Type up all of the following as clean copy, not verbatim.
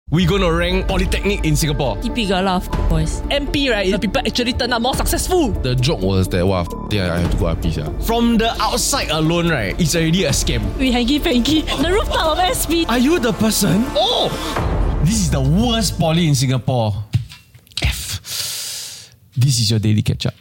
We gonna rank Polytechnic in Singapore. TP got a lot of boys. MP, right? The people actually turn out more successful. The joke was that, wow, I have to go RP. From the outside alone, right, it's already a scam. We hanky-panky. The rooftop of SP. Are you the person? Oh! This is the worst poly in Singapore. F. This is your daily catch-up.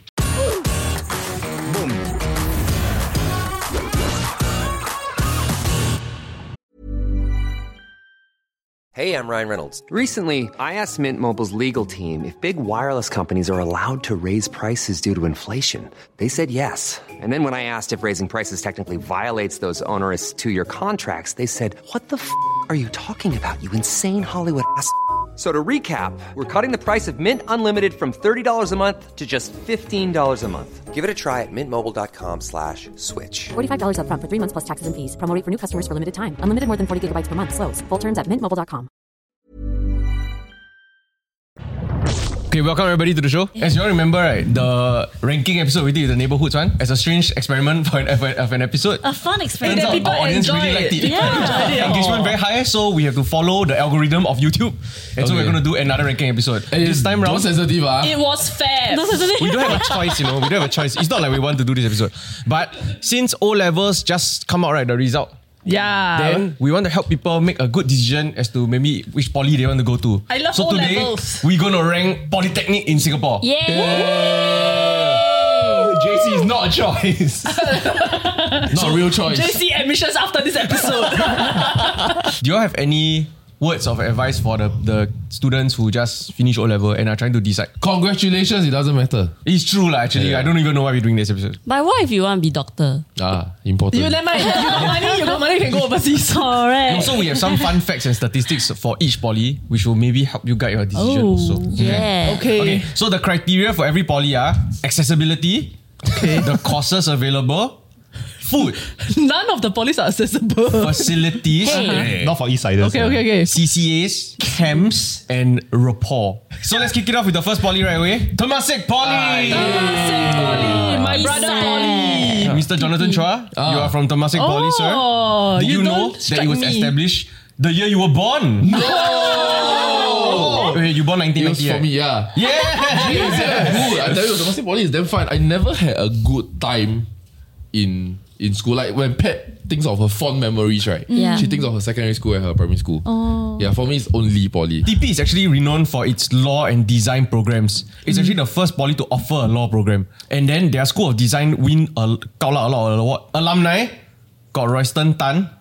Hey, I'm Ryan Reynolds. Recently, I asked Mint Mobile's legal team if big wireless companies are allowed to raise prices due to inflation. They said yes. And then when I asked if raising prices technically violates those onerous two-year contracts, they said, what the f*** are you talking about, you insane Hollywood ass f- So to recap, we're cutting the price of Mint Unlimited from $30 a month to just $15 a month. Give it a try at mintmobile.com/switch. $45 up front for 3 months plus taxes and fees. Promo rate for new customers for limited time. Unlimited more than 40 gigabytes per month. Slows full terms at mintmobile.com. Okay, welcome everybody to the show. As you all remember, right, the ranking episode we did with the neighborhoods one as a strange experiment for an episode. A fun Turns experiment. out people our audience enjoy really liked it. Yeah. Engagement very high, so we have to follow the algorithm of YouTube. And so we're going to do another ranking episode. This time round, sensitive, It was fair. we don't have a choice, We don't have a choice. It's not like we want to do this episode. But since O-levels just come out, right, the result, Yeah. then we want to help people make a good decision as to maybe which poly they want to go to. I love so today, O-levels. we're going to rank Polytechnic in Singapore. JC is not a choice. Not a real choice. JC admissions after this episode. Do you all have any words of advice for the students who just finished O-level and are trying to decide? Congratulations, it doesn't matter. It's true actually. I don't even know why we're doing this episode. But what if you want to be doctor? Important. You got money, you can go overseas. Correct. Also, we have some fun facts and statistics for each poly, which will maybe help you guide your decision also. Yeah. Okay. So the criteria for every poly are accessibility, the courses available, food, None of the polys are accessible. facilities, Not for Eastsiders. Okay. CCAs, camps, and rapport. So let's kick it off with the first poly right away. Temasek Poly! My brother Poly. Mr. Jonathan Chua, you are from Temasek Poly, sir. Oh, Did you know don't that strike it was me. established the year you were born? No! Wait, you born It was 1990, for me, yeah. Yeah! Good. I tell you, Temasek Poly is damn fun. I never had a good time in school. Like when Pat thinks of her fond memories, right? Yeah. She thinks of her secondary school and her primary school. Yeah, for me it's only Poly. TP is actually renowned for its law and design programs. It's actually the first poly to offer a law program. And then their School of Design win a lot of award. Alumni got Royston Tan,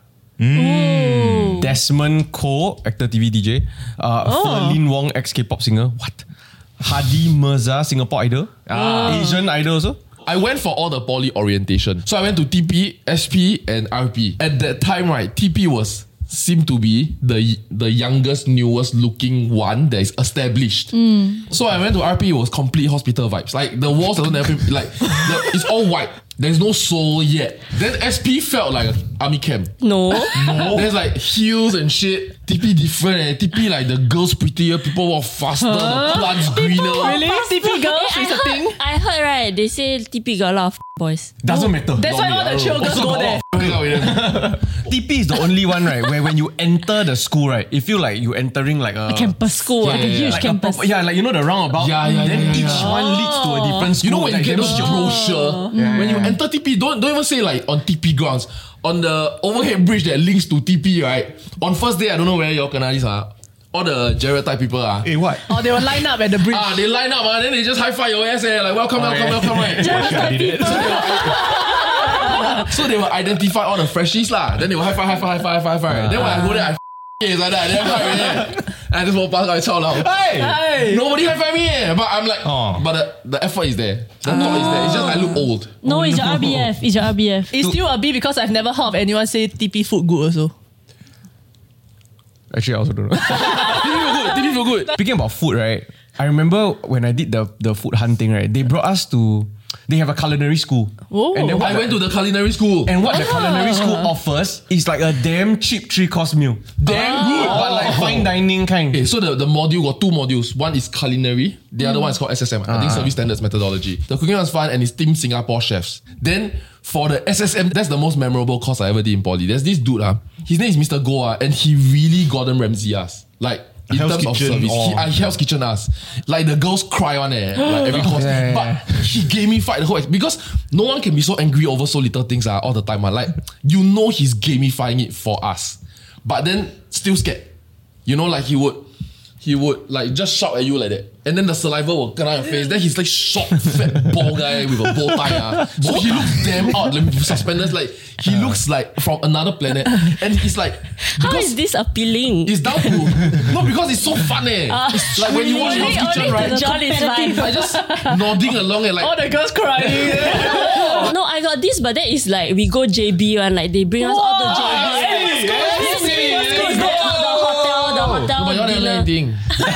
Desmond Koh, actor TV DJ, Ferlin Wong, ex-K-pop singer. What? Hadi Mirza, Singapore Idol, Asian Idol also. I went for all the Poly orientation. So I went to TP, SP and RP. At that time, right, TP seemed to be the youngest, newest looking one that is established. So I went to RP, it was complete hospital vibes. Like the walls don't have, like it's all white. There's no soul yet. Then SP felt like an army camp. No. There's like heels and shit. TP different. TP like the girls prettier, people walk faster, the plants greener. Really? TP girls is a thing? I heard, right, they say TP got a lot of boys. Doesn't matter. That's why all the chill girls go there. TP is the only one, right, where when you enter the school, right, it feel like you entering like a Campus school, like a huge like campus. like you know the roundabout. Then each one leads to a different school. You know when you like, get those damn brochure, when you enter TP, don't even say like on TP grounds. On the overhead bridge that links to TP, right? On first day, I don't know where y'all kena this, all the Jared type people are. Hey, what? Or they will line up at the bridge. They line up, then they just high five your ass, like welcome, right? So they will identify all the freshies lah. Then they will high five. Then when I go there, I it's like that. Then I just walk past, I chow loud. Hey. Nobody high five me, but I'm like, but the effort is there. The thought is there. It's just I look old. No, it's your RBF. It's your RBF. It's still a B because I've never heard of anyone say TP food good also. Actually, I also don't know. TP feel good. Speaking about food, right? I remember when I did the food hunting, right? They brought us to. They have a culinary school. Oh. And then I went to the culinary school. And what the culinary school offers is like a damn cheap 3-course meal. Damn good. But like fine dining kind. Okay, so the module got 2 modules. One is culinary. The other one is called SSM. I think Service Standards Methodology. The cooking was fun and it's Team Singapore chefs. Then for the SSM, that's the most memorable course I ever did in Poly. There's this dude, his name is Mr. Goh, and he really Gordon Ramsay us. Like, In Hell's terms of Kitchen service, or- Hell's Kitchen us. Like the girls cry on like every course. Yeah. But he gamified the whole because no one can be so angry over so little things all the time. Like you know he's gamifying it for us, but then still scared. You know, like he would like just shout at you like that, and then the saliva will come out your face. Then he's like short, fat, bald guy with a bow tie. So he looks damn odd, like, with suspenders. Like he looks like from another planet, and he's like, How is this appealing? it's down to no because it's so fun. It's like when you watch Hell's Kitchen, right? John is fine. I just nodding along and All like the girls crying. No, I got this, but that is like we go JB one. Like they bring us all to JB. The hotel but you don't dinner. anything.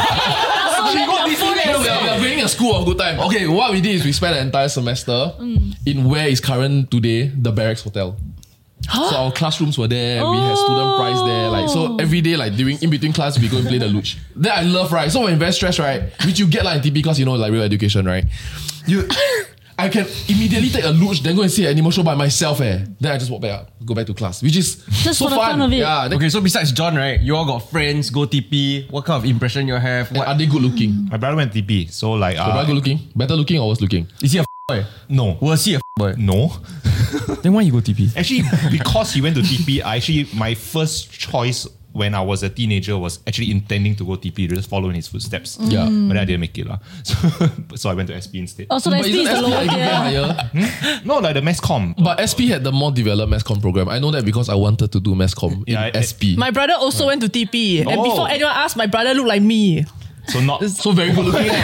We are bringing a school of good time. Okay, what we did is we spent the entire semester in where is current today the Barracks Hotel. So our classrooms were there. We had student price there. Like so every day, like during in between class, we go and play the luge. Then I love right. So when you're very stressed, right, which you get like in TP because you know like real education, right? I can immediately take a luge, then go and see an animal show by myself. Then I just walk back up, go back to class, which is Just so for the fun. fun of it. Yeah. Then, Okay, so besides John, right, you all got friends, go TP. What kind of impression you have? What are they good looking? My brother went TP, so like Are they good looking? Better looking or worse looking? is he a boy? no, Was he a boy? no. Then why you go TP? Actually, because he went to TP, my first choice when I was a teenager was actually intending to go TP, just follow in his footsteps. Yeah. But then I didn't make it. So I went to SP instead. Oh, so the But SP is isn't the SP lower like tier. higher? No, like the mass comm. But SP had the more developed mass comm program. I know that because I wanted to do mass comm in Yeah, SP. My brother also went to TP. And Oh. before anyone asked, my brother looked like me. So not so very good looking.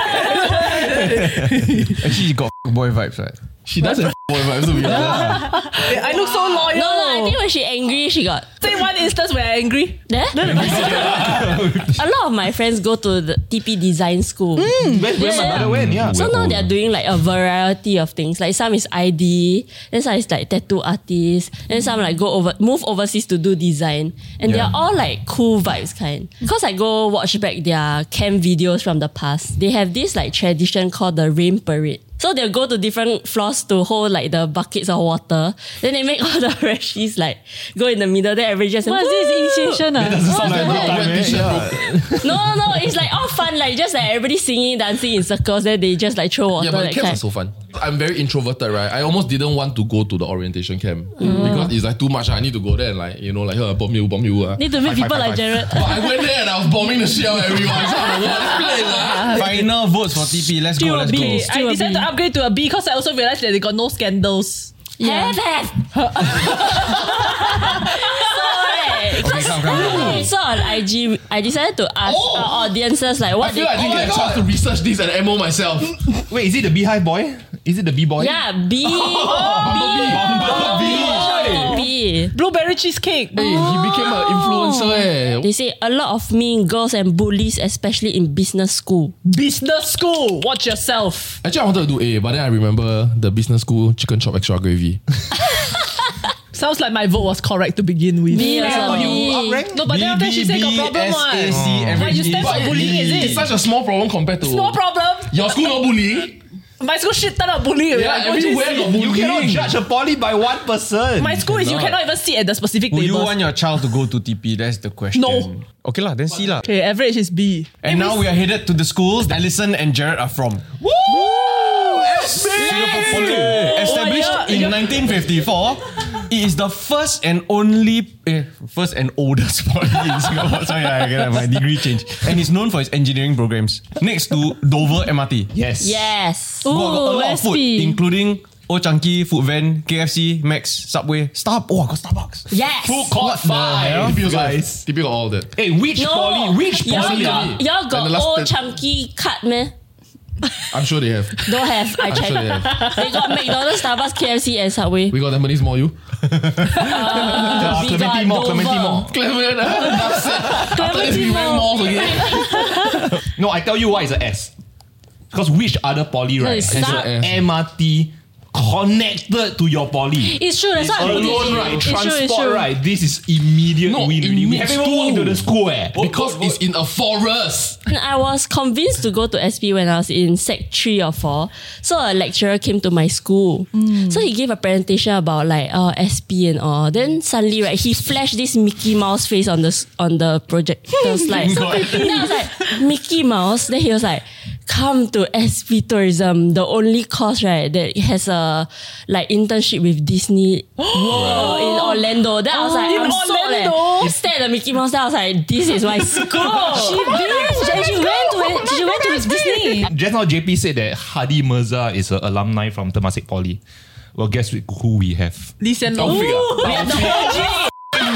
Actually, you got boy vibes, right? She does have boy vibes to be honest. I look so loyal. No, I think when she angry, she got Say one instance where I'm angry. there. A lot of my friends go to the TP design school. where my brother went, yeah. So now they're doing like a variety of things. Like some is ID, then some is like tattoo artist, then some like move overseas to do design. And they're all like cool vibes kind. Because I go watch back their camp videos from the past. They have this like tradition called the rain parade. So they'll go to different floors to hold like the buckets of water. Then they make all the rashies like go in the middle. Then everybody just what is this initiation? sound like a good time, eh? No, it's like all fun, like just like everybody singing, dancing in circles, then they just like throw water. Yeah, but the that camps kind. are so fun. I'm very introverted, right? I almost didn't want to go to the orientation camp because it's like too much. I need to go there and like, you know, like bomb you. Need to meet people like Jared. But I went there and I was bombing the shit out of everyone. So I'm like, what place, Final votes for TP. Let's go. Let's go. I Still a decided B. to upgrade to a B because I also realized that they got no scandals. Have. Okay, come. So on IG, I decided to ask our audiences like I what feel like I didn't they. get a chance to research this and ammo myself. Wait, is it the Beehive boy? Is it the B-boy? Yeah, B. B. Blueberry cheesecake. Hey, he became an influencer. They say a lot of mean girls and bullies, especially in business school. Business school. Watch yourself. Actually, I wanted to do A, but then I remember the business school chicken chop extra gravy. Sounds like my vote was correct to begin with. B also. You B. uprank? No, but then after she said got problem one. Why you stand for bullying, is It's it? such a small problem compared to Small problem. your school no bullying. My school shit ton of bullying. Yeah, Like, everywhere got bullying. You cannot judge a poly by one person. My school is you cannot even sit at the specific Will you tables. want your child to go to TP? That's the question. No. Okay lah, then see lah. Okay, average is B. And now we are headed to the schools that Alison and Jared are from. Woo! Singapore Poly. Established Oh, in yeah. 1954, it is the first and oldest poly in Singapore. Sorry, I get my degree changed. And it's known for its engineering programs. Next to Dover MRT. Yes. Yes. Got a lot of food, including Old Chunky, Food Van, KFC, Max, Subway, Starbucks. Oh, I got Starbucks. Yes. Food court 5. TP Guys. got all that. Hey, which poly? Which Y'all poly? got, y'all And got the last old 10 chunky cut man. I'm sure they have. Don't have. I checked. sure they have. They got McDonald's, Starbucks, KFC, and Subway. We got Tampines Mall, you? We Clementi got Mall, Dover. Clementi Mall. Clement, enough said. After this, we went malls again. No, I tell you why it's a S. Because which other poly, right, it's has not- an MRT connected to your poly? It's true. That's what I'm Alone, right? It's true. It's Transport, true. right? This is immediate No, win. it We needs haven't even walked to. into the school, Because it's in a forest. And I was convinced to go to SP when I was in Sec 3 or 4. So a lecturer came to my school. So he gave a presentation about like SP and all. Then suddenly, right, he flashed this Mickey Mouse face on the projector slide. Then I was like, Mickey Mouse? Then he was like, come to SP Tourism, the only course, right, that has a like internship with Disney World in Orlando. Then I was like, I'm sold. I stared at Mickey Mouse. Then I was like, this is my school. She went to Disney. Just now JP said that Hadi Mirza is an alumni from Temasek Poly. Well, guess who we have? Lee Hsien Loong. We have the OG.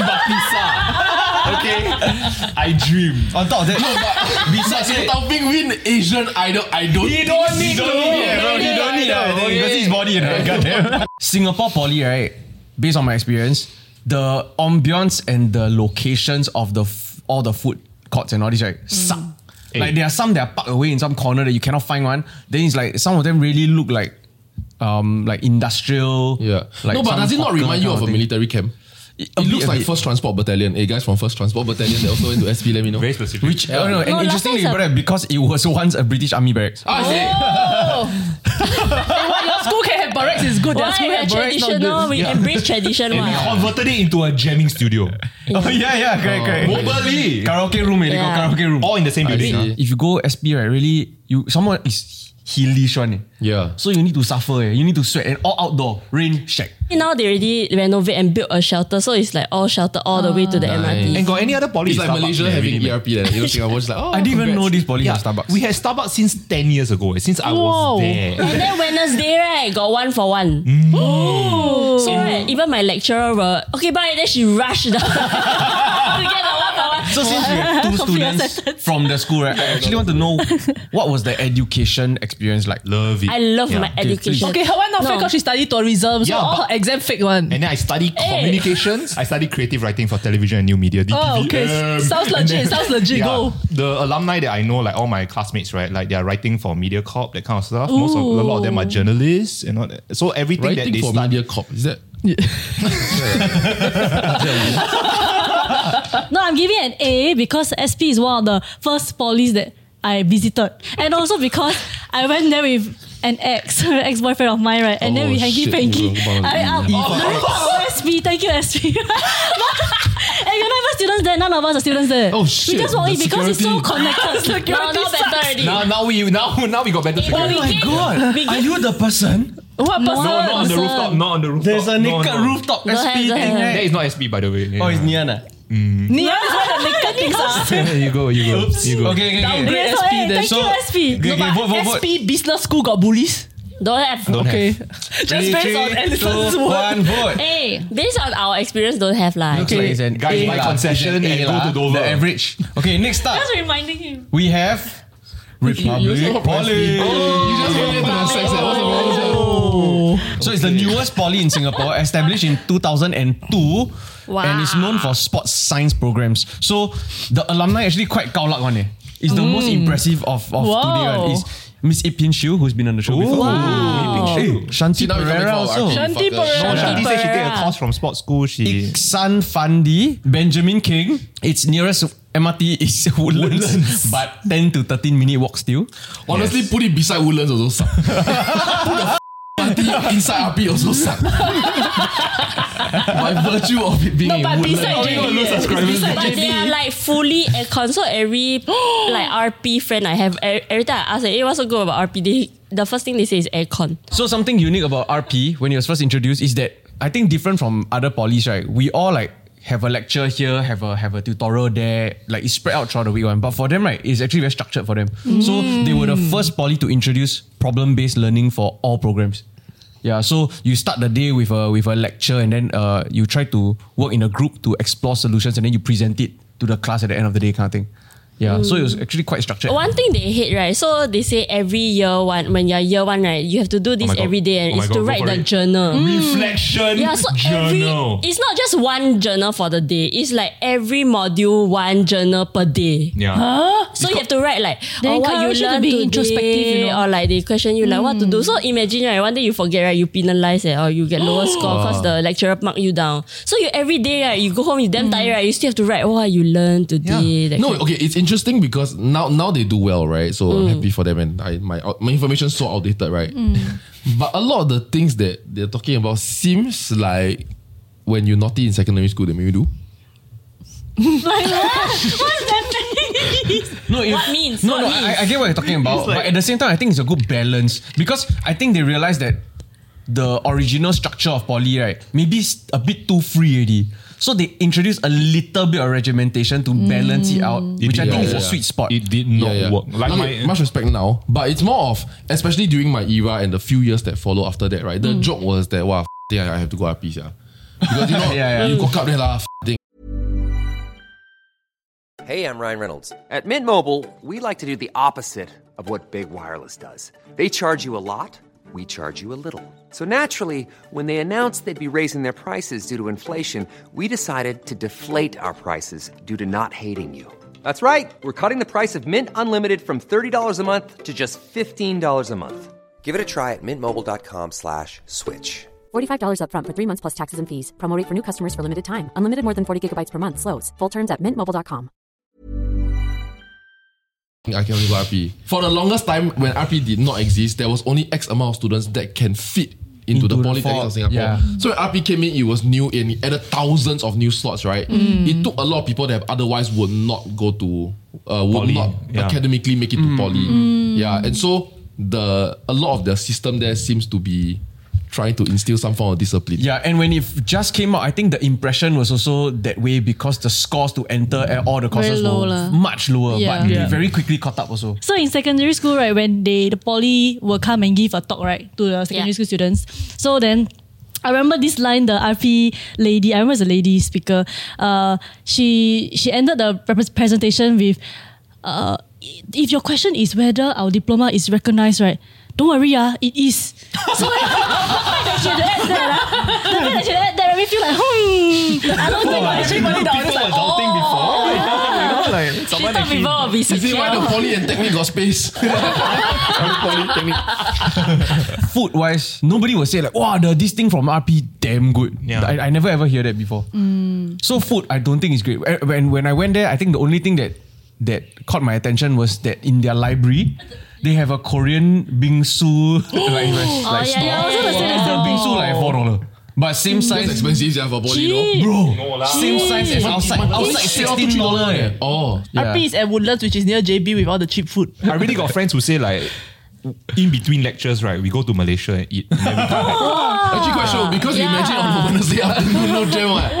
Okay, I dream. On top of that, Besides Taufik win Asian Idol, I don't he don't need because his body, right? Goddamn. Singapore Poly, right? Based on my experience, the ambience and the locations of all the food courts and all this, right, suck. Like there are some that are parked away in some corner that you cannot find one. Then it's like some of them really look like industrial. Yeah. Like No, but does it not remind you of a military camp? It looks like bit. 1st Transport Battalion. Hey guys from 1st Transport Battalion, they also went to SP, let me know. Very specific. Which and last interestingly, time brother, because it was once a British Army barracks. I see. Your school can have barracks is good. Their Why school we're have barracks not traditional? good. We embrace tradition. And we What? converted it into a jamming studio. Oh yeah, correct. Mobily. Karaoke room, they call Yeah. karaoke room. All in the same building. see. Huh? If you go SP, right, really, someone is hillish one. Yeah. So you need to suffer. You need to sweat and all outdoor, rain, shack. Now they already renovate and build a shelter, so it's like all shelter all the way to the Nice. MRT. And got any other poly? It's like Starbucks Malaysia there, having really, man? ERP there. You know, Singapore's like, oh, I didn't even know this poly Yeah, has Starbucks. we had Starbucks since 10 years ago. Since I was there. And then Wednesday, right, got 1 for 1. So right, even my lecturer were okay, bye. Then she rushed down to get the 1 for 1. So since we have two students from the school, right, I actually want to know what was the education experience like. Love it. I love Yeah. my education. Okay, her one not fake because she studied tourism, so Yeah, all but- her exam fake one. And then I studied communications. I studied creative writing for television and new media. DTVM. Oh, okay. Sounds legit. Sounds legit. Yeah, Go. the alumni that I know, like all my classmates, right, like they are writing for MediaCorp, that kind of stuff. A lot of them are journalists and all that. So everything that writing they for study. MediaCorp. Is that? No, I'm giving an A because SP is one of the first polys that I visited. And also because I went there with an ex-boyfriend of mine, right? And then we hanky-panky. SP, thank you SP. And you're not even students there, none of us are students there. Oh, shit. We just walk in The because it's so security- connected. No, not better already. Now we got better security. we came- God, we are you the person? What person? No, not on the rooftop. Not on the rooftop. There's a No, naked no. rooftop Don't SP have, thing, don't have. That right? is not SP, by the way. Oh, it's Niana. Nia is where the naked things are. You go. Okay. Downgrade So, SP hey, then. thank you SP. Okay, vote. SP business school got bullies. Don't have. Don't Okay. have. Just based on Allison's word. 1 vote. Hey, based on our experience, don't have lah. Looks like it's an Guys, A buy lah. concession It's an and A go lah, to Dover. The average. Okay, next up. Just reminding him. We have Republic Poly. You just went into the sex. What's the problem? So it's the newest poly in Singapore, established in 2002. Wow. And it's known for sports science programs. So the alumni actually quite kaolak one. It's the most impressive of today. One. Is Miss Ip Pin Shiu, who's been on the show before. Wow. Hey, Shanti Now we're coming Pereira for also. our Shanti fuckers. Pereira. No, Shanti said she take a Pereira. course from sports school. She Iksan Fandi, Benjamin King. Its nearest MRT is Woodlands, but 10 to 13 minute walk still. Honestly, put it beside Woodlands also suck. Put the RP inside RP also suck. By virtue of it being No, in but Woodlands. beside JB. It's beside But they are JB. like fully aircon. So every like RP friend I have, every time I ask, hey, what's so good about RP? The first thing they say is aircon. So something unique about RP when it was first introduced is that I think different from other polys, right? We all like have a lecture here, have a tutorial there, like it's spread out throughout the week one. But for them, right, it's actually very structured for them. So they were the first poly to introduce problem-based learning for all programs. Yeah, so you start the day with a lecture and then you try to work in a group to explore solutions and then you present it to the class at the end of the day kind of thing. Yeah, so it was actually quite structured. One thing they hate, right? So they say every year one, when you're year one, right, you have to do this my God. every day, and Oh my it's God, to go write for the it. journal. reflection Yeah, so journal. it's not just one journal for the day. It's like every module, one journal per day. Yeah. So you have to write like They what you encourage you to learned be today, introspective, you know. or like they question you like what to do. So imagine, right, one day you forget, right, you penalize it, or you get lower score because the lecturer mark you down. So you every day, right, you go home, you damn tired, right, you still have to write what you learned today. that No, kind. okay, it's interesting because now they do well, right? So I'm happy for them, and my information is so outdated, right? But a lot of the things that they're talking about seems like when you're naughty in secondary school, they maybe do. Like what? What's that mean? No, What means? No, What no, means? I get what you're talking about, but at the same time, I think it's a good balance because I think they realize that the original structure of poly, right, maybe it's a bit too free already. So they introduced a little bit of regimentation to balance it out, which I think is a sweet spot. It did not work. Like much respect now, but it's more of, especially during my era and the few years that follow after that, right? The joke was that, wow, I have to go RP, yeah. Because you know, you cock up there lah, thing. Hey, I'm Ryan Reynolds. At Mint Mobile, we like to do the opposite of what Big Wireless does. They charge you a lot, we charge you a little. So naturally, when they announced they'd be raising their prices due to inflation, we decided to deflate our prices due to not hating you. That's right. We're cutting the price of Mint Unlimited from $30 a month to just $15 a month. Give it a try at mintmobile.com/switch. $45 up front for 3 months plus taxes and fees. Promo rate for new customers for limited time. Unlimited more than 40 gigabytes per month. Slows full terms at mintmobile.com. I can only go RP. For the longest time, when RP did not exist, there was only X amount of students that can fit into the Polytechnic of Singapore. Yeah. So when RP came in, it was new and it added thousands of new slots, right? It took a lot of people that otherwise would not go to, would Poly, not yeah. academically make it to Poly. Yeah, and so a lot of the system there seems to be trying to instill some form of discipline. Yeah, and when it just came out, I think the impression was also that way because the scores to enter at all the courses low were lah. much lower, Yeah. but they very quickly caught up also. So in secondary school, right, when the poly will come and give a talk, right, to the secondary school students. So then I remember this line, the RP lady, I remember it's a lady speaker, she ended the presentation with, if your question is whether our diploma is recognized, right, don't worry, it is. So the fact that she had to add that made me feel like, I don't think I actually money down. People were doubting before. Like She someone thought people will be You see why the secure. Poly and Technic got space? Polytechnic. Food wise, nobody will say like, wow, this thing from RP damn good. Yeah. I never ever hear that before. So food, I don't think is great. When I went there, I think the only thing that caught my attention was that in their library, they have a Korean bingsu like store. yeah, I was gonna say The bingsu like $4. But same That's size, expensive for Poly, Cheap. no? bro. Same size as outside. Outside $16 eh. Oh, yeah. RP is at Woodlands, which is near JB with all the cheap food. I really got friends who say like, in between lectures, right, we go to Malaysia and eat. And then we come back. Actually quite sure because you imagine on a Wednesday afternoon, no jam, what?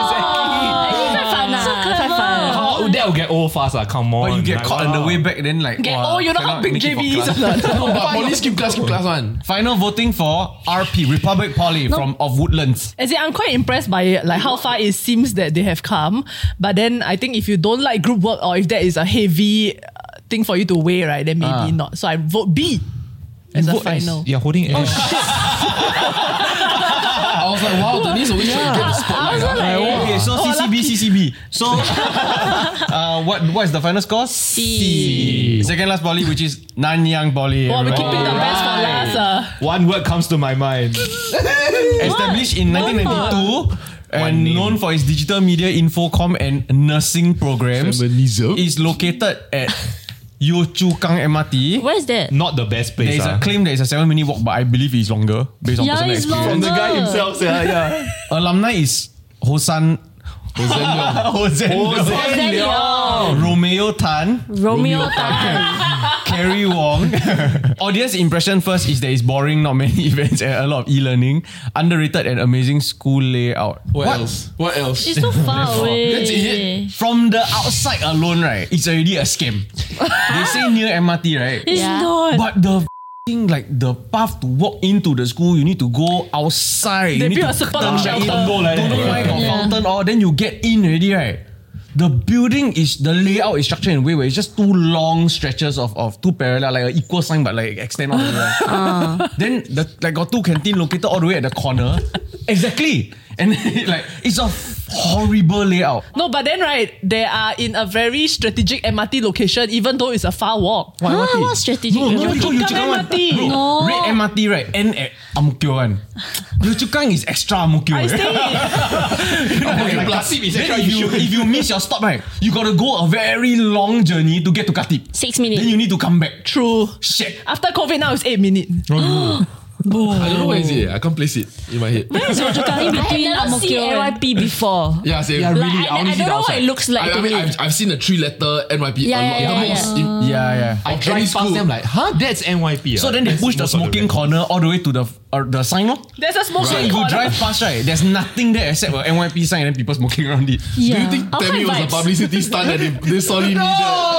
Quite fun. Oh, that will get old fast, come on. But you get Like, caught on the way back, then like, wow, you know how cannot big make it for JB is. class. No, but Poly skip class one. Final voting for RP, Republic Poly of Woodlands. As in, I'm quite impressed by like how far it seems that they have come. But then I think if you don't like group work or if that is a heavy thing for you to weigh, right, then maybe not. So I vote B as a vote S. final. Yeah, holding I was like, wow, Denise always trying to get the spotlight. Okay, so CCB. So, what is the final score? C. Second last Poly, which is Nanyang Poly. Oh, we're keeping the best for last. One word comes to my mind. Established in 1992 One and name. known for its digital media, infocom, and nursing programs, Feminism. is located at Yio Chu Kang MRT. Where's that? Not the best place. There is a claim that it's a 7-minute walk, but I believe it's longer based on Yeah, personal it's experience. longer. The guy himself, yeah. Alumni is Hosen Leong, Romeo Tan, Romeo Tan. Carrie Wong. Audience impression first is that it's boring, not many events and a lot of e-learning. Underrated and amazing school layout. What else? What else? It's so far away. That's it. From the outside alone, right, it's already a scam. They say near MRT, right? It's Yeah. not. But the like the path to walk into the school, you need to go outside. They you need build to a super turn shelter. in. Don't know why got fountain or then you get in already, right? The building is the layout is structured in a way where it's just two long stretches of two parallel, like an equal sign, but like extend all the way. Then got two canteen located all the way at the corner. Exactly. And like it's a horrible layout. No, but then right, they are in a very strategic MRT location, even though it's a far walk. What strategic? No, Yio Chu Kang one. MRT. Bro, No. red MRT right, end at Ang Mo Kio one. Yio Chu Kang is extra Ang Mo Kio. I eh. stay. Then if you miss your stop right, you gotta go a very long journey to get to Khatib. 6 minutes. Then you need to come back. True. Shit. After COVID now it's 8 minutes. I don't know where is it. I can't place it in my head. Where is Yio Chu Kang in I between have Ang Mo never seen Kio and NYP before. Yeah, same. Yeah, Like, really, I only I see don't the know what outside. it looks like to me. I've seen a 3-letter NYP Yeah, a lot. yeah, The yeah, most yeah. Yeah. I Any drive school. past them like, huh? That's NYP. So then they push the smoking corner all the way to the sign. No? There's a smoking So if you corner. drive past right, there's nothing there except an NYP sign and people smoking around it. Do you yeah. think I'll Tammy find was a vibes. publicity stunt and they solely needed?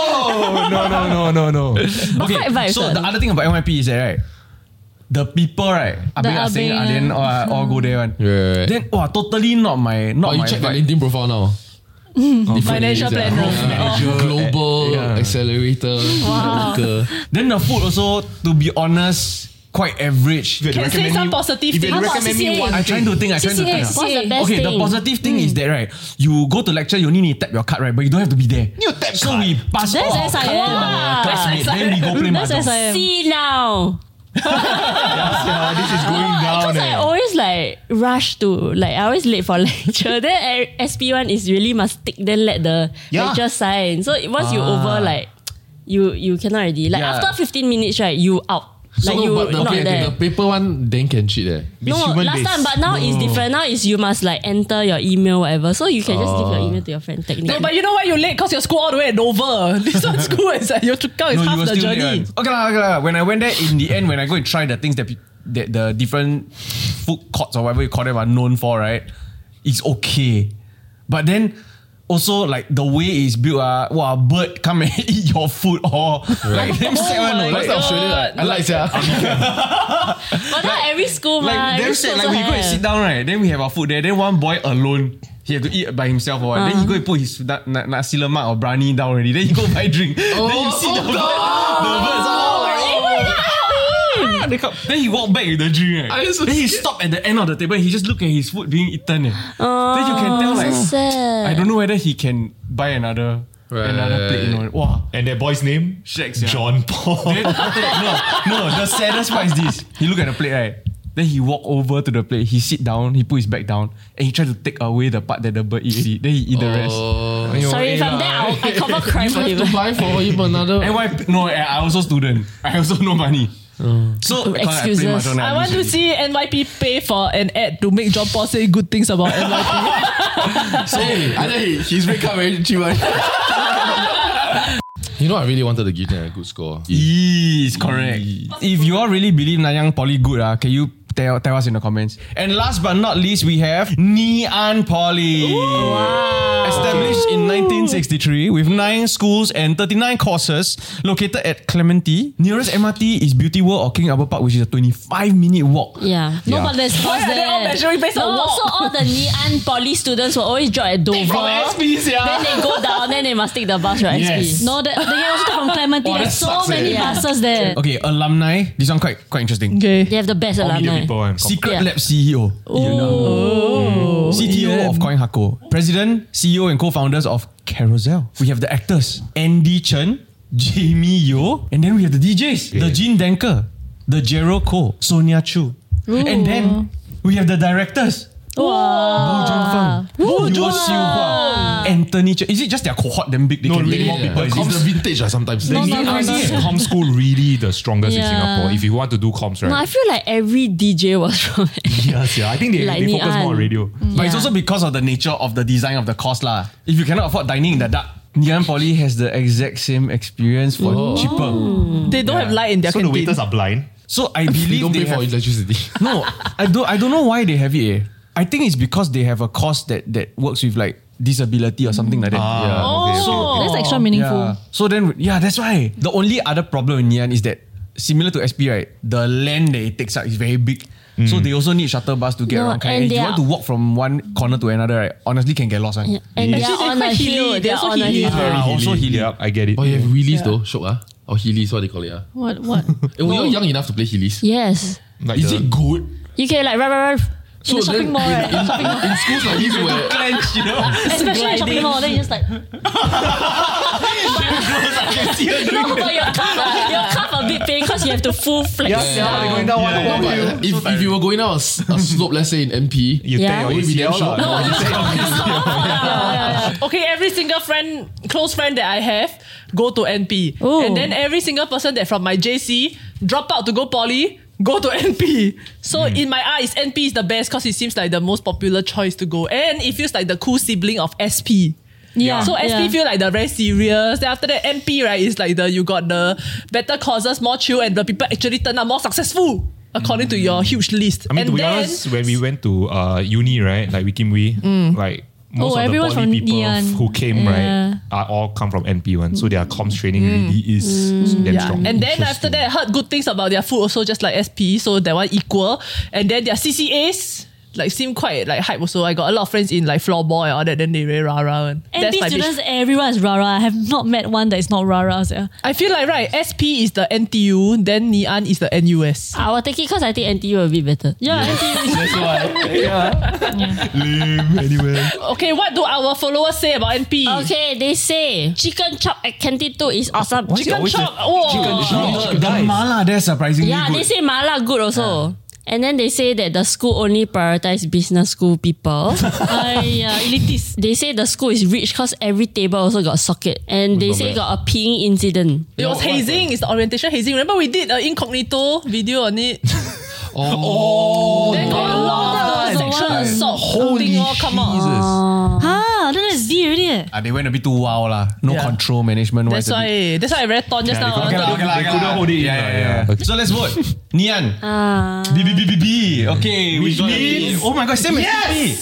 No. Okay, quite vibes, so one. the other thing about NYP is that right, the people right, Abeng are saying Abeng, all go there one. Yeah. Then totally not my Oh, you check my LinkedIn profile now. Financial planner. Global accelerator. Worker. Then the food also, to be honest, quite average. Can say some positive If you things. recommend me CCA? one I'm trying to think. What's the best Okay, the thing? positive thing is that right, you go to lecture, you only need to tap your card right, but you don't have to be there. You tap so card. we pass That's all our SIM. card to our classmates, then we go play That's mahjong. SIM. See now. Yeah, this is going down. Because I always like rush to like I always late for lecture. Then SP1 is really must stick then let the lecture sign. So once you over like you cannot already. Like Yeah. after 15 minutes right, you out. So Like you but not there. the paper one then can cheat there. No, last time, but now it's different. Now is you must like enter your email, whatever. So you can just give your email to your friend technically. No, but you know why you're late? Because your school all the way at Dover. This one school is at Yio Chu Kang. It's No, you half were the still journey. there. Okay lah. When I went there, in the end, when I go and try the things that the different food courts or whatever you call them are known for, right? It's okay. But then also like the way it's built, a bird come and eat your food or like them sad one. my Like, God. Australia, I like yeah. But not every school, like every them school sad. Like also we go and have. sit down, right? Then we have our food there. Then one boy alone. He have to eat by himself or what. Then he go and put his nasi lemak or briyani down already. Then he go buy drink. Then you see the birds all like, they come. Then he walk back with the drink. Right? Then he stop at the end of the table. He just look at his food being eaten. Then you can tell like, so sad. I don't know whether he can buy another plate. You know, wow. And that boy's name? Shacks, yeah. John Paul. Then after that, no. The saddest part is this. He look at the plate, right? Then he walk over to the plate. He sit down. He put his back down, and he try to take away the part that the bird eat. Then he eat the rest. Sorry if I'm there, I cover cry for You him. have to buy for him another. And why? No, I also student. I also no money. So Excuses. I want to see NYP pay for an ad to make John Paul say good things about NYP. Hey, I think his red card very cheap one. You know, I really wanted to give them a good score. Yes, correct. If you all really believe Nanyang Poly good, can you tell us in the comments? And last but not least, we have Ngee Ann Poly. Established in 1963 with 9 schools and 39 courses, located at Clementi. Nearest MRT is Beauty World or King Albert Park, which is a 25-minute walk. Yeah. No, but there's Why course are they all there. measuring based on No, walk? so all the Ngee Ann Poly students will always drop at Dover. Then they go down, then they must take the bus from SP. No, they can also take from Clementi. Oh, that There's so sucks, many yeah. buses there. Okay, alumni. This one quite interesting. Okay. They have the best Media alumni. people and Secret Yeah. Lab CEO. CTO of Coin Hako. President, CEO and co-founders of Carousel. We have the actors. Andy Chen, Jamie Yeo. And then we have the DJs. The Gene Denker. The Jero Ko. Sonia Chu. And then we have the directors. Bo Jun Feng. Yeo Siu Hua. Anthony Chen. Is it just their cohort them big? They can take more people. It's the vintage sometimes. No, Is comm school really the strongest in Yeah. Singapore? If you want to do comms, right? No, I feel like every DJ was from Yes, yeah. I think they, Like they Ngee focus more on Ann. radio. But it's also because of the nature of the design of the course lah. If you cannot afford dining in the dark, Ngee Ann Poly has the exact same experience for cheaper. They don't have light in their So the canteen. waiters are blind. So I They believe don't they pay for have, electricity. no, I don't know why they have it. I think it's because they have a course that works with like disability or something like that. That's extra meaningful. Yeah. So then, that's why. The only other problem in Ngee Ann is that similar to SP, right? The land that it takes up is very big. So they also need shuttle bus to get No, around. and And if they you are- want to walk from one corner to another, right? Honestly, can get lost. Right? And they're Actually, on they're a quite hilly. hill. They're They're also on a hilly. hill. Also hilly. Yeah, I get it. Oh, you have Heelys though, Shok or Heelys, what they call it. What? Were you young enough to play Heelys? Yes. Like Is the- it good? You can like run. In the shopping mall, right? Shopping mall. in schools like this where Clench, you know. Especially in shopping mall, then you just like, I can see her doing No, but your calf a bit pain because you have to full flex. they're going down. if you were going down a slope, let's say in MP, You Yeah. take your Would be damn ACL shocked. lah. Okay, every single close friend that I have, go to NP. Oh. And then every single person that from my JC drop out to go poly, go to NP. So in my eyes, NP is the best because it seems like the most popular choice to go. And it feels like the cool sibling of SP. yeah. So SP yeah. feel like they're very serious. Then after that, NP, right, is like you got the better causes, more chill, and the people actually turn out more successful according to your huge list. I mean, and to be honest, when we went to uni, right, like Wee Kim Wee, like most of the everyone's poly from people Ngee-Ann. who came, Yeah. right, are all come from NP1. So their comms training really is damn yeah. strong. And then after that, I heard good things about their food also, just like SP. So that one equal. And then their CCAs like seem quite like hype also. I got a lot of friends in like floorball and all that. Then they very rah-rah. And NP students, everyone is rara. I have not met one that is not rara. Yeah. I feel like, right, SP is the NTU, then Ngee-Ann is the NUS. I will take it because I think NTU will be better. Yeah, NP. That's why. Anyway. Okay, what do our followers say about NP? Okay, they say chicken chop at Canteen 2 is awesome. Chicken chop. Oh. The mala there surprisingly Yeah, good. they say mala good also. And then they say that the school only prioritize business school people. Elitist. They say the school is rich because every table also got socket. And they say got a peeing incident. It was hazing. It's the orientation hazing. Remember we did an incognito video on it? Then got a lot of the sexual assault thing all come out. Then it's D already. They went a bit too wild lah. No Yeah. control management. That's why I very torn just now. Okay lah. They couldn't hold it in, Yeah. So let's vote. Ngee-Ann. B. Okay, we got means- Oh my god, same as me.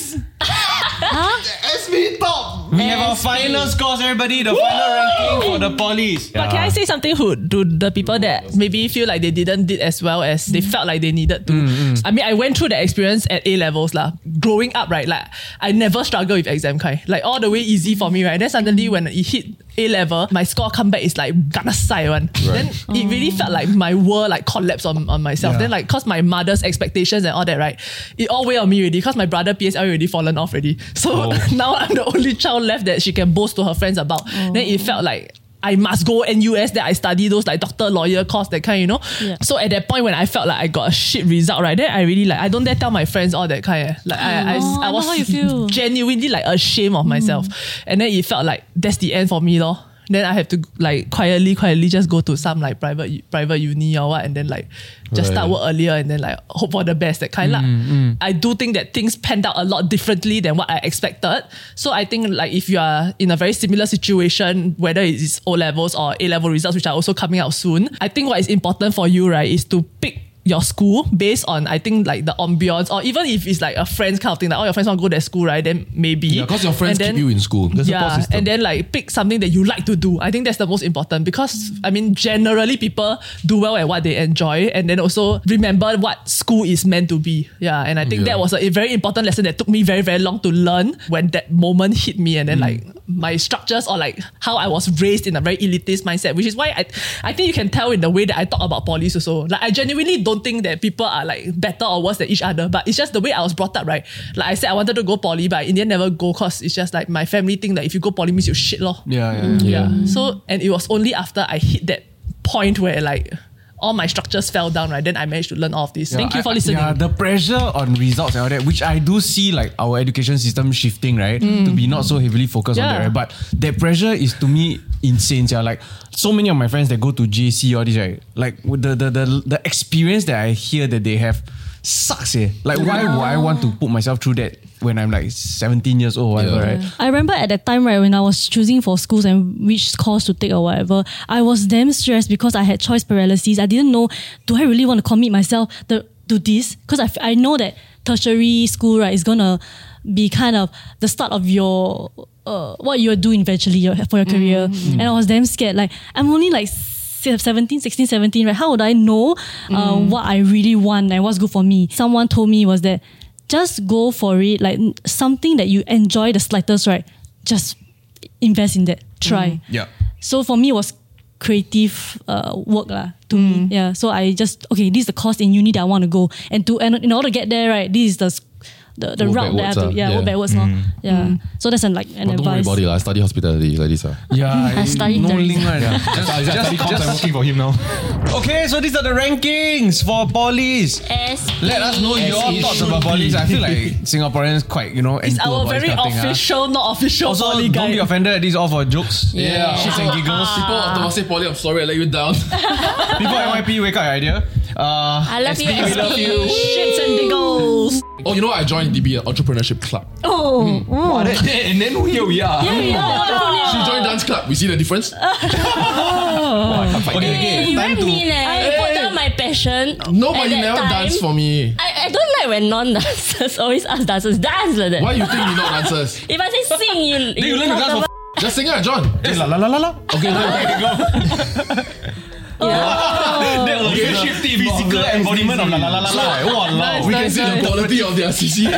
SB top. We have our final scores, everybody. The final ranking for the polys. But can I say something to the people that maybe feel like they didn't did as well as they felt like they needed to? I mean, I went through the experience at A levels lah. Growing up, right, like I never struggle with exam kind. Like all the way easy for me, right? Then suddenly when it hit A level, my score come back is like gonna sai one. Then it really felt like my world like collapsed on myself. Yeah. Then like cause my mother's expectations and all that, right? It all weighed on me already. Cause my brother PSL already fallen off already. So now I'm the only child left that she can boast to her friends about. Then it felt like I must go NUS, that I study those like doctor, lawyer course, that kind, you know? Yeah. So at that point when I felt like I got a shit result, right? Then I really like, I don't dare tell my friends all that kind. Like I I know how you feel. genuinely like ashamed of myself. And then it felt like that's the end for me lor. Then I have to like quietly just go to some like private uni or what, and then like just start work earlier and then like hope for the best, that kind lah. I do think that things panned out a lot differently than what I expected. So I think like if you are in a very similar situation, whether it's O levels or A level results, which are also coming out soon, I think what is important for you, right, is to pick your school based on, I think, like the ambience, or even if it's like a friend's kind of thing, like all your friends want to go to that school, right? Then maybe. Yeah, because your friends And then- keep you in school. There's a support yeah, system. and then like pick something that you like to do. I think that's the most important because I mean generally people do well at what they enjoy, and then also remember what school is meant to be. Yeah, and I think that was a very important lesson that took me very, very long to learn when that moment hit me, and then like my structures or like how I was raised in a very elitist mindset, which is why I think you can tell in the way that I talk about polys also. Like I genuinely don't think that people are like better or worse than each other, but it's just the way I was brought up, right? Like I said, I wanted to go poly, but in the end never go because it's just like my family think that if you go poly means you shit lor. Yeah. So, and it was only after I hit that point where like all my structures fell down, right? Then I managed to learn all of this. Thank you for listening. Yeah, the pressure on results and all that, which I do see like our education system shifting, right? To be not so heavily focused on that, right? But that pressure is to me insane. Yeah. Like so many of my friends that go to JC, all this, right? Like the experience that I hear that they have sucks. Like why would I want to put myself through that when I'm like 17 years old or whatever, right? I remember at that time, right, when I was choosing for schools and which course to take or whatever, I was damn stressed because I had choice paralysis. I didn't know, do I really want to commit myself to this? Because I know that tertiary school, right, is going to be kind of the start of your, what you're doing eventually for your career. And I was damn scared. Like, I'm only like 16, 17, right? How would I know what I really want and what's good for me? Someone told me was that just go for it, like something that you enjoy the slightest, right? Just invest in that. Try. Yeah. So for me, it was creative work lah, to me. Yeah. So I just, okay, this is the course in uni that I want to go. And in order to get there, right, this is the the Work route that I have to backwards, work backwards. Yeah. So that's an But don't worry advice. about it. I study hospitality like this. Yeah, I studied no tourism. link right. I'm working for him now. Okay, so these are the rankings for polys. Let us know your thoughts about polys. I feel like Singaporeans quite, It's into our about this very kind of thing, official, not official Also, poly don't guide. be offended. These are all for jokes. Yeah. Shits and giggles. People at Temasek Poly, I'm sorry I let you down. People at NYP, wake up your idea. I love you, SB, we love you. Shits and giggles. Oh, you know what? I joined DB, Entrepreneurship Club. And then here we are. She joined dance club. We see the difference? Okay. You very mean I put down my passion. Nobody at that never time. danced for me. I don't like when non-dancers always ask dancers dance like that. Why you think we not dancers? If I say sing, you learn to dance for Just sing it, John. La la la la la. Okay, go. That was the physical embodiment of la la la la la. Walao. We can see the quality of their CC.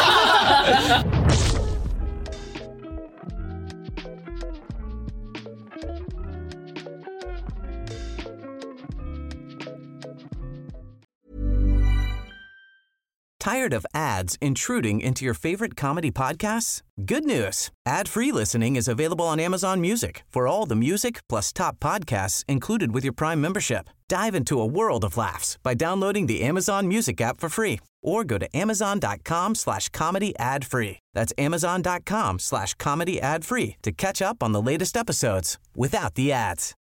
Tired of ads intruding into your favorite comedy podcasts? Good news. Ad-free listening is available on Amazon Music for all the music plus top podcasts included with your Prime membership. Dive into a world of laughs by downloading the Amazon Music app for free or go to amazon.com/comedy ad-free. That's amazon.com/comedy ad-free to catch up on the latest episodes without the ads.